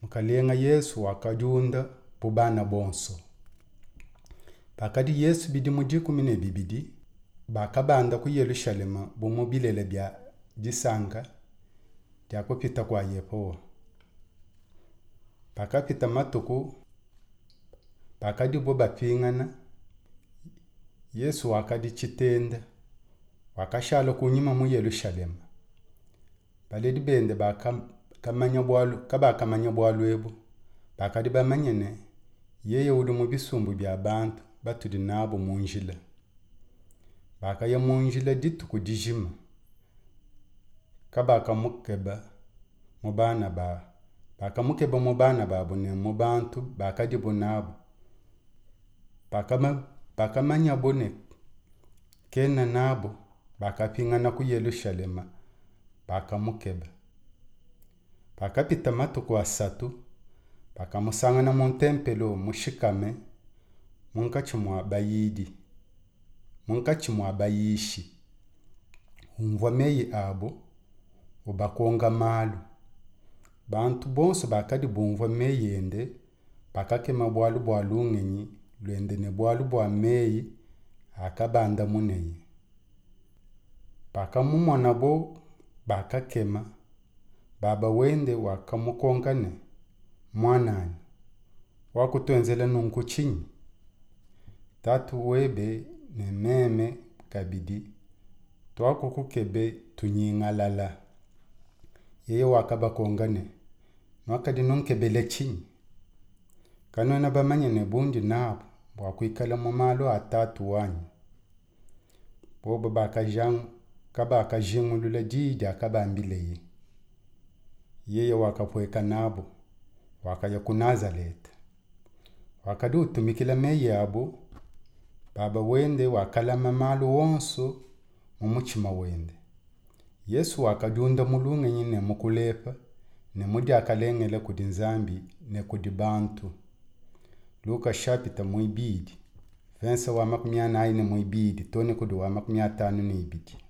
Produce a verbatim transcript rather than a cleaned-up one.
Mukalenga Yesu wakajunda bubana bonso. Pakadi Yesu bidi mudi kumine bibidi. Bakabanda ku Yerusalema bumubilele bya disanga. Jako pita kwa yepo. Pakapita matuku. Pakadi boba pingana. Yesu wakadi chitenda. Wakashalo kunyima mu Yerusalema. Baledi bende baka kamanya bwalu kaba kamanya bwalu ebu. Bakadi bamanyene yeye uli mu bisumbu bya bantu batudi nabo munjila. Bakaya munjila ditu kudijima. Kaba kamukeba mubana ba. Bakamukeba mubana babu ne mubantu bakadi bunabo. Bakama bakamanya bone kena nabo bakapingana ku Yerusalema bakamukeba. Bakapita matuku asatu bakamusangana mu tempelo mushikame munkachimwa bayidi munkachimwa bayishi umva meyi abo ubakonga malu bantu bonso bakadi bumva meyende bakakema bwalu bwalungenyi lwende ne bwalu bwa meyi akabanda muneyi bakamumona bo bakakema baba wende wakamukongane mwanani wakutwenzela nunkuchinyi tatu webe ne meme kabidi twako kukebe tunyingalala yeye wakabakongane nwakadi nunkebele chinyi kanona bamanye ne bundi nabo wakuikala mu malo atatu wanyu bobo bakajang kaba kajingulula didi akabambileye yeye wakapweka nabo wakaya ku Nazareth wakadi utumikila meye abo baba wende wakala mamalo wonso mumuchima wende Yesu wakadunda mulunga nyine mukulepa ne mudi akalengele kudi nzambi ne kudi bantu Luka shapita muibidi Fensa wa makumia na aine muibidi tone kudu wa makumia tanu ni ibidi